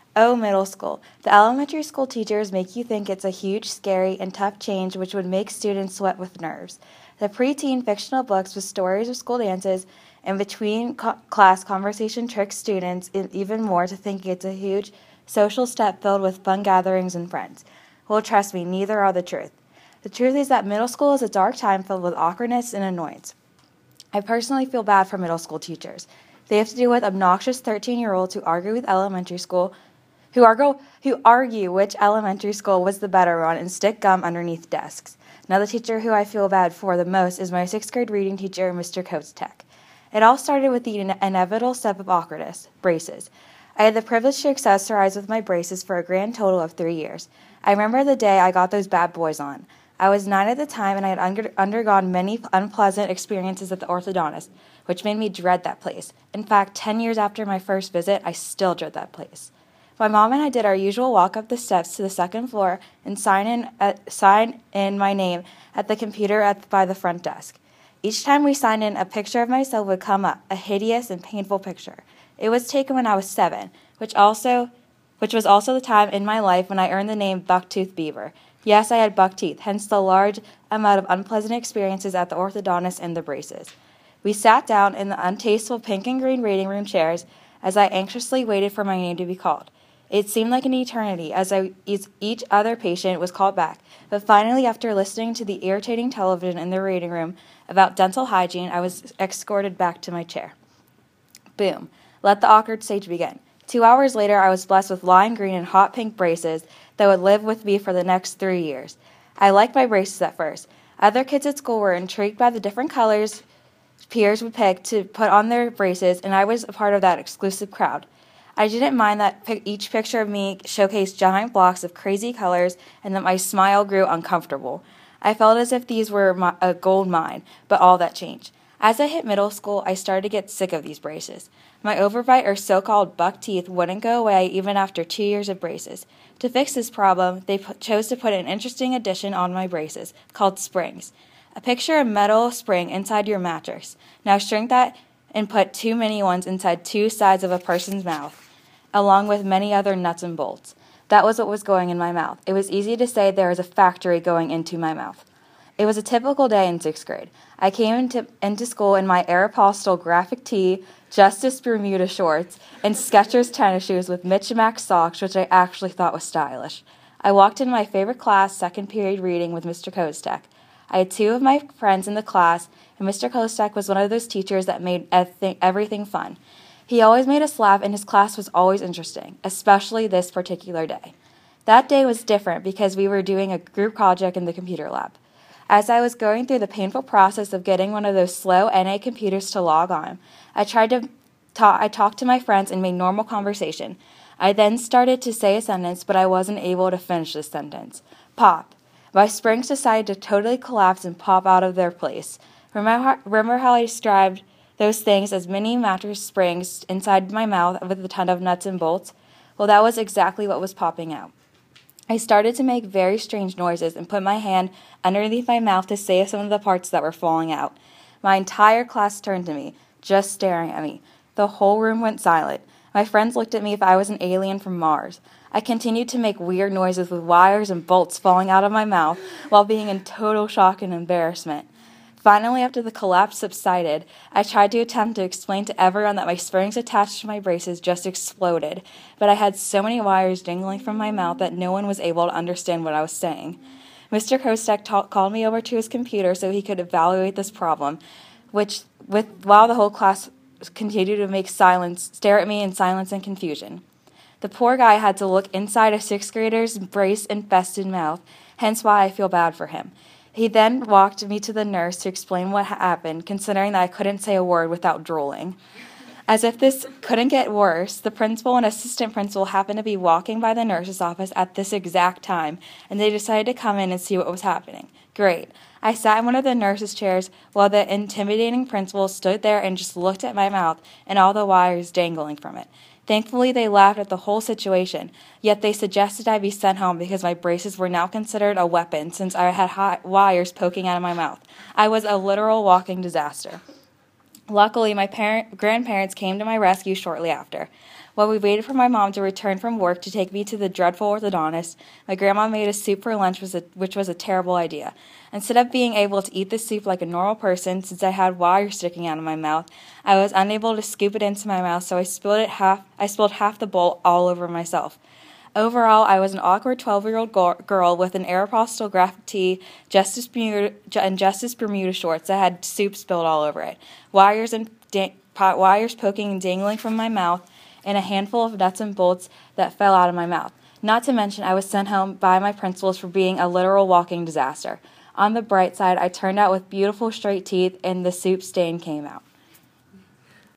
Oh, middle school. The elementary school teachers make you think it's a huge, scary, and tough change which would make students sweat with nerves. The preteen fictional books with stories of school dances and between class conversation trick students even more to thinking it's a huge social step filled with fun gatherings and friends. Well, trust me, neither are the truth. The truth is that middle school is a dark time filled with awkwardness and annoyance. I personally feel bad for middle school teachers. They have to deal with obnoxious 13-year-olds who argue with elementary school who argue which elementary school was the better one and stick gum underneath desks. Now the teacher who I feel bad for the most is my 6th grade reading teacher, Mr. Kostek. It all started with the inevitable step of awkwardness, braces. I had the privilege to accessorize with my braces for a grand total of 3 years. I remember the day I got those bad boys on. I was 9 at the time, and I had undergone many unpleasant experiences at the orthodontist, which made me dread that place. In fact, 10 years after my first visit, I still dread that place. My mom and I did our usual walk up the steps to the 2nd floor and sign in my name at the computer by the front desk. Each time we signed in, a picture of myself would come up, a hideous and painful picture. It was taken when I was 7, which was also the time in my life when I earned the name Bucktooth Beaver. Yes, I had buck teeth, hence the large amount of unpleasant experiences at the orthodontist and the braces. We sat down in the untasteful pink and green reading room chairs as I anxiously waited for my name to be called. It seemed like an eternity as each other patient was called back, but finally, after listening to the irritating television in the reading room about dental hygiene, I was escorted back to my chair. Boom. Let the awkward stage begin. 2 hours later, I was blessed with lime green and hot pink braces that would live with me for the next 3 years. I liked my braces at first. Other kids at school were intrigued by the different colors peers would pick to put on their braces, and I was a part of that exclusive crowd. I didn't mind that each picture of me showcased giant blocks of crazy colors and that my smile grew uncomfortable. I felt as if these were a gold mine, but all that changed. As I hit middle school, I started to get sick of these braces. My overbite or so-called buck teeth wouldn't go away even after 2 years of braces. To fix this problem, they chose to put an interesting addition on my braces, called springs. A picture of metal spring inside your mattress. Now shrink that and put 2 mini ones inside 2 sides of a person's mouth, along with many other nuts and bolts. That was what was going in my mouth. It was easy to say there was a factory going into my mouth. It was a typical day in 6th grade. I came into school in my Aeropostale graphic tee, Justice Bermuda shorts, and Skechers tennis shoes with Mitch Mac socks, which I actually thought was stylish. I walked into my favorite class, 2nd period reading with Mr. Kostek. I had 2 of my friends in the class, and Mr. Kostek was one of those teachers that made everything fun. He always made us laugh, and his class was always interesting, especially this particular day. That day was different because we were doing a group project in the computer lab. As I was going through the painful process of getting one of those slow NA computers to log on, I talked to my friends and made normal conversation. I then started to say a sentence, but I wasn't able to finish the sentence. Pop. My springs decided to totally collapse and pop out of their place. Remember how I described those things as mini mattress springs inside my mouth with a ton of nuts and bolts? Well, that was exactly what was popping out. I started to make very strange noises and put my hand underneath my mouth to save some of the parts that were falling out. My entire class turned to me, just staring at me. The whole room went silent. My friends looked at me if I was an alien from Mars. I continued to make weird noises with wires and bolts falling out of my mouth while being in total shock and embarrassment. Finally, after the collapse subsided, I tried to attempt to explain to everyone that my springs attached to my braces just exploded, but I had so many wires dangling from my mouth that no one was able to understand what I was saying. Mr. Kostek called me over to his computer so he could evaluate this problem, while the whole class continued to stare at me in silence and confusion. The poor guy had to look inside a 6th grader's brace-infested mouth, hence why I feel bad for him. He then walked me to the nurse to explain what happened, considering that I couldn't say a word without drooling. As if this couldn't get worse, the principal and assistant principal happened to be walking by the nurse's office at this exact time, and they decided to come in and see what was happening. Great. I sat in one of the nurse's chairs while the intimidating principal stood there and just looked at my mouth and all the wires dangling from it. Thankfully, they laughed at the whole situation, yet they suggested I be sent home because my braces were now considered a weapon since I had hot wires poking out of my mouth. I was a literal walking disaster. Luckily, my grandparents came to my rescue shortly after. While we waited for my mom to return from work to take me to the dreadful orthodontist, my grandma made us soup for lunch, which was a terrible idea. Instead of being able to eat the soup like a normal person, since I had wires sticking out of my mouth, I was unable to scoop it into my mouth, so I spilled half the bowl all over myself. Overall, I was an awkward 12-year-old girl with an Aeropostale graphic tee, Justice Bermuda shorts that had soup spilled all over it, wires poking and dangling from my mouth, and a handful of nuts and bolts that fell out of my mouth. Not to mention, I was sent home by my principals for being a literal walking disaster. On the bright side, I turned out with beautiful straight teeth, and the soup stain came out.